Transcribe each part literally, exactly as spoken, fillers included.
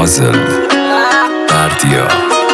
پازل بردیا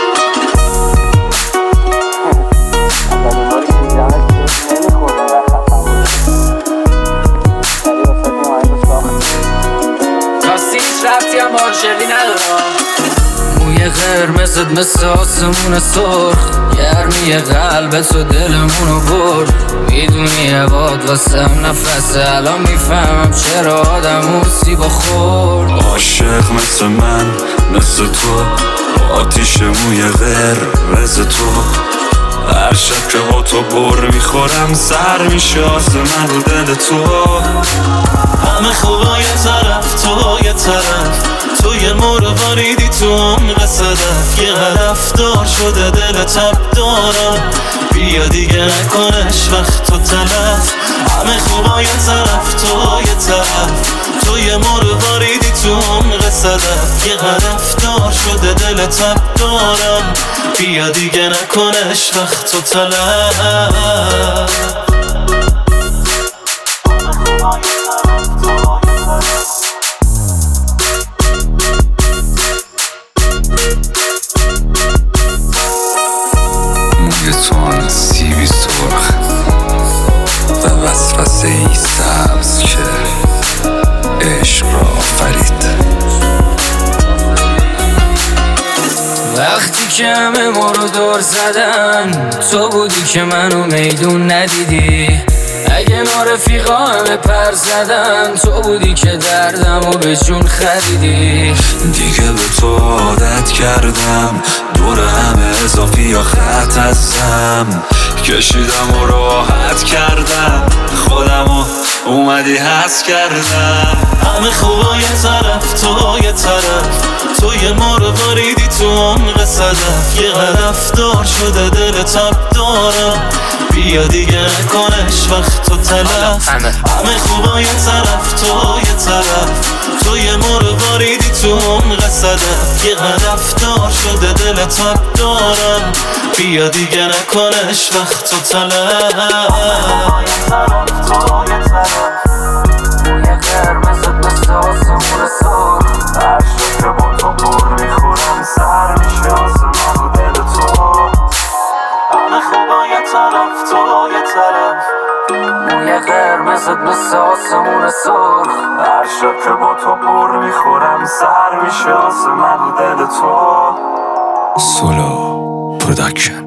موی قرمزت مثل آسمون سرخ، گرمی قلبت و دلمونو برد. میدونی عباد واسم نفسه، الان میفهمم چرا آدم سیبا خورد. عاشق مثل من مثل تو، آتیش موی قرمز تو. هر شب که با تو بر میخورم سر میشه آسمون رو دل تو. همه خوبا یه طرف تو یه طرف، تو یه مرواریدی تو عمق صدف. یه هدف دار شده دل تب دارم، بیا دیگه نکنش وقت تو تلف. همه خوبا یه طرف تو یه طرف، تو یه مرواریدی تو عمق صدف. یه هدف دار شده دل تب دارم، بیا دیگه نکنش وقت تو تلف. موی تو آن سیبی سرخ و وسوسه ای سبز که عشق را آفرید. وقتی که همه ما رو دور زدن، تو بودی که منو میدون ندیدی. اگه ما رفیقا همه پر زدن، تو بودی که دردم و به جون خریدی. دیگه به تو عادت کردم، دور همه اضافی یا خط هستم. کشیدم و راحت کردم، خودمو اومدی حس کردم. همه خوبا یه طرف تو یه طرف، تو یه مرواریدی تو عمق صدف. یه هدف دار شده دل تب دارم، بیا دیگه نکنش وقت تو تلف. همه خوبا یه طرف تو یه طرف، تو یه مرواریدی تو عمق صدف. یه هدف دار شده دل تب دارم، بیا دیگه نکنش وقت تو تلف. موی قرمزت مثل آسمون سرخ، هر شب که با تو بر میخورم سر میشه آسمان رو دل تو. همه خوبا یه طرف تو یه طرف، موی قرمزت مثل آسمون سرخ. هر شب که با تو بر میخورم سر میشه آسمان رو دل تو. سولو پروداکشن.